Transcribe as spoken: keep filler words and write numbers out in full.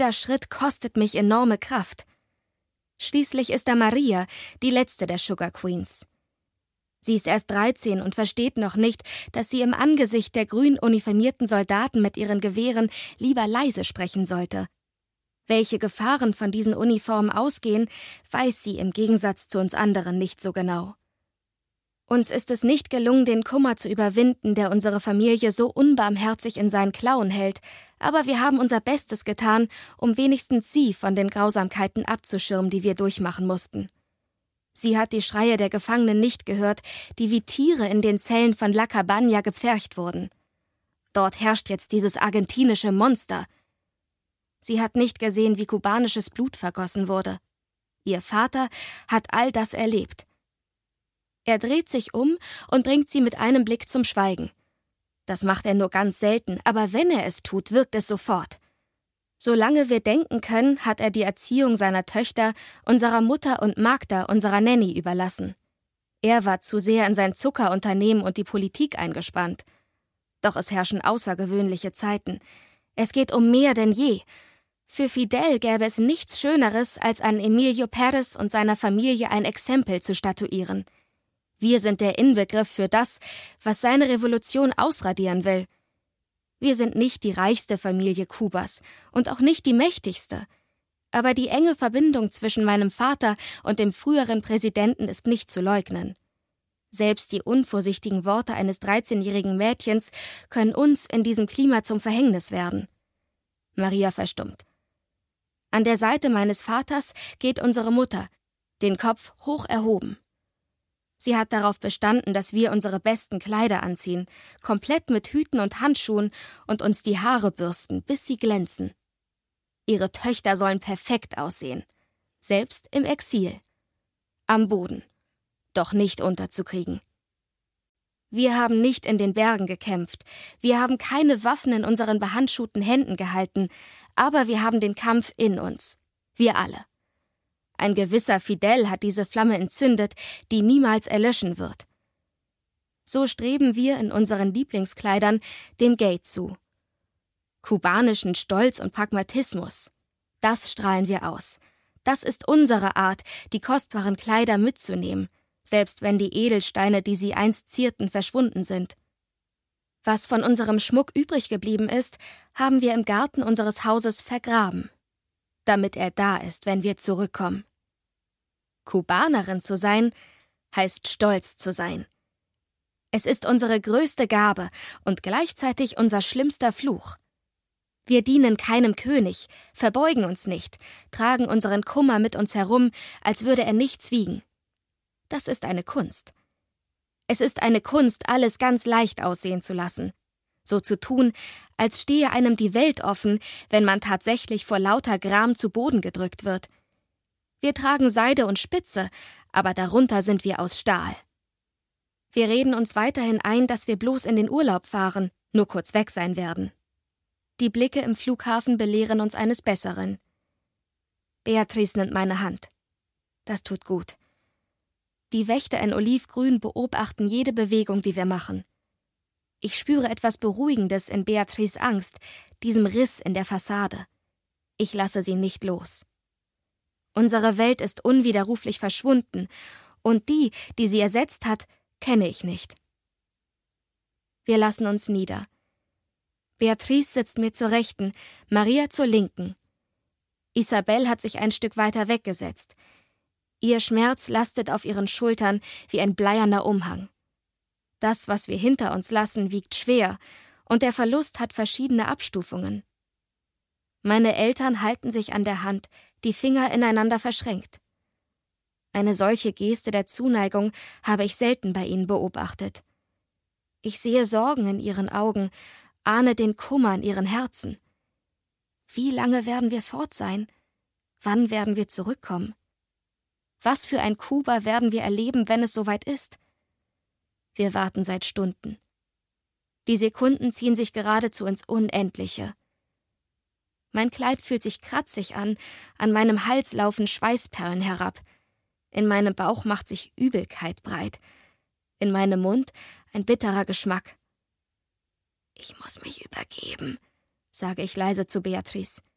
Jeder Schritt kostet mich enorme Kraft. Schließlich ist da Maria, die letzte der Sugar Queens. Sie ist erst dreizehn und versteht noch nicht, dass sie im Angesicht der grün uniformierten Soldaten mit ihren Gewehren lieber leise sprechen sollte. Welche Gefahren von diesen Uniformen ausgehen, weiß sie im Gegensatz zu uns anderen nicht so genau. Uns ist es nicht gelungen, den Kummer zu überwinden, der unsere Familie so unbarmherzig in seinen Klauen hält, aber wir haben unser Bestes getan, um wenigstens sie von den Grausamkeiten abzuschirmen, die wir durchmachen mussten. Sie hat die Schreie der Gefangenen nicht gehört, die wie Tiere in den Zellen von La Cabaña gepfercht wurden. Dort herrscht jetzt dieses argentinische Monster. Sie hat nicht gesehen, wie kubanisches Blut vergossen wurde. Ihr Vater hat all das erlebt. Er dreht sich um und bringt sie mit einem Blick zum Schweigen. Das macht er nur ganz selten, aber wenn er es tut, wirkt es sofort. Solange wir denken können, hat er die Erziehung seiner Töchter, unserer Mutter und Magda, unserer Nanny, überlassen. Er war zu sehr in sein Zuckerunternehmen und die Politik eingespannt. Doch es herrschen außergewöhnliche Zeiten. Es geht um mehr denn je. Für Fidel gäbe es nichts Schöneres, als an Emilio Pérez und seiner Familie ein Exempel zu statuieren. Wir sind der Inbegriff für das, was seine Revolution ausradieren will. Wir sind nicht die reichste Familie Kubas und auch nicht die mächtigste. Aber die enge Verbindung zwischen meinem Vater und dem früheren Präsidenten ist nicht zu leugnen. Selbst die unvorsichtigen Worte eines dreizehnjährigen Mädchens können uns in diesem Klima zum Verhängnis werden. Maria verstummt. An der Seite meines Vaters geht unsere Mutter, den Kopf hoch erhoben. Sie hat darauf bestanden, dass wir unsere besten Kleider anziehen, komplett mit Hüten und Handschuhen und uns die Haare bürsten, bis sie glänzen. Ihre Töchter sollen perfekt aussehen, selbst im Exil. Am Boden, doch nicht unterzukriegen. Wir haben nicht in den Bergen gekämpft, wir haben keine Waffen in unseren behandschuhten Händen gehalten, aber wir haben den Kampf in uns, wir alle. Ein gewisser Fidel hat diese Flamme entzündet, die niemals erlöschen wird. So streben wir in unseren Lieblingskleidern dem Gate zu. Kubanischen Stolz und Pragmatismus, das strahlen wir aus. Das ist unsere Art, die kostbaren Kleider mitzunehmen, selbst wenn die Edelsteine, die sie einst zierten, verschwunden sind. Was von unserem Schmuck übrig geblieben ist, haben wir im Garten unseres Hauses vergraben, damit er da ist, wenn wir zurückkommen. Kubanerin zu sein, heißt stolz zu sein. Es ist unsere größte Gabe und gleichzeitig unser schlimmster Fluch. Wir dienen keinem König, verbeugen uns nicht, tragen unseren Kummer mit uns herum, als würde er nichts wiegen. Das ist eine Kunst. Es ist eine Kunst, alles ganz leicht aussehen zu lassen. So zu tun, als stehe einem die Welt offen, wenn man tatsächlich vor lauter Gram zu Boden gedrückt wird. Wir tragen Seide und Spitze, aber darunter sind wir aus Stahl. Wir reden uns weiterhin ein, dass wir bloß in den Urlaub fahren, nur kurz weg sein werden. Die Blicke im Flughafen belehren uns eines Besseren. Beatrice nimmt meine Hand. Das tut gut. Die Wächter in Olivgrün beobachten jede Bewegung, die wir machen. Ich spüre etwas Beruhigendes in Beatrices Angst, diesem Riss in der Fassade. Ich lasse sie nicht los. Unsere Welt ist unwiderruflich verschwunden, und die, die sie ersetzt hat, kenne ich nicht. Wir lassen uns nieder. Beatrice sitzt mir zur Rechten, Maria zur Linken. Isabel hat sich ein Stück weiter weggesetzt. Ihr Schmerz lastet auf ihren Schultern wie ein bleierner Umhang. Das, was wir hinter uns lassen, wiegt schwer, und der Verlust hat verschiedene Abstufungen. Meine Eltern halten sich an der Hand, die Finger ineinander verschränkt. Eine solche Geste der Zuneigung habe ich selten bei ihnen beobachtet. Ich sehe Sorgen in ihren Augen, ahne den Kummer in ihren Herzen. Wie lange werden wir fort sein? Wann werden wir zurückkommen? Was für ein Kuba werden wir erleben, wenn es soweit ist? Wir warten seit Stunden. Die Sekunden ziehen sich geradezu ins Unendliche. Mein Kleid fühlt sich kratzig an, an meinem Hals laufen Schweißperlen herab. In meinem Bauch macht sich Übelkeit breit. In meinem Mund ein bitterer Geschmack. »Ich muss mich übergeben«, sage ich leise zu Beatrice.